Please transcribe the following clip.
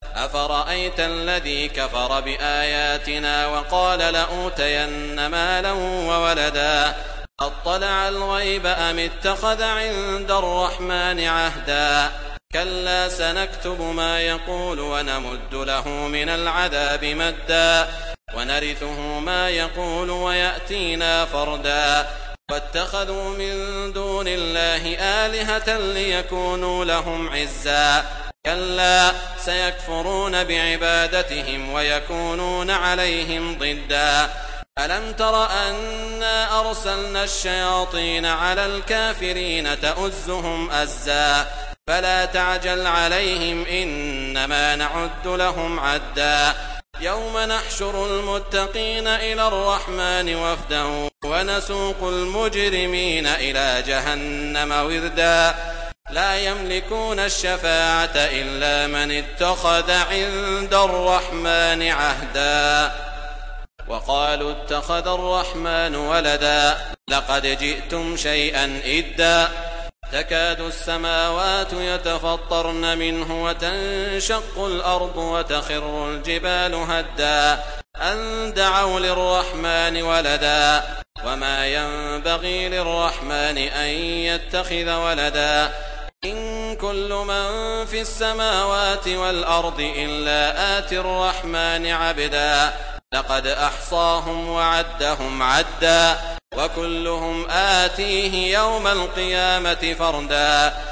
أفرأيت الذي كفر بآياتنا وقال لأوتين مالا وولدا أطلع الغيب أم اتخذ عند الرحمن عهدا كلا سنكتب ما يقول ونمد له من العذاب مدا ونرثه ما يقول ويأتينا فردا واتخذوا من دون الله آلهة ليكونوا لهم عزا كلا سيكفرون بعبادتهم ويكونون عليهم ضدا ألم تر أنا أرسلنا الشياطين على الكافرين تؤزهم أزا فلا تعجل عليهم إنما نعد لهم عدا يوم نحشر المتقين إلى الرحمن وفدا ونسوق المجرمين إلى جهنم وردا لا يملكون الشفاعة إلا من اتخذ عند الرحمن عهدا وقالوا اتخذ الرحمن ولدا لقد جئتم شيئا إدا تكاد السماوات يتفطرن منه وتنشق الأرض وتخر الجبال هدا أن دعوا للرحمن ولدا وما ينبغي للرحمن أن يتخذ ولدا إن كل من في السماوات والأرض إلا آتي الرحمن عبدا لقد أحصاهم وعدهم عدا وكلهم آتيه يوم القيامة فردا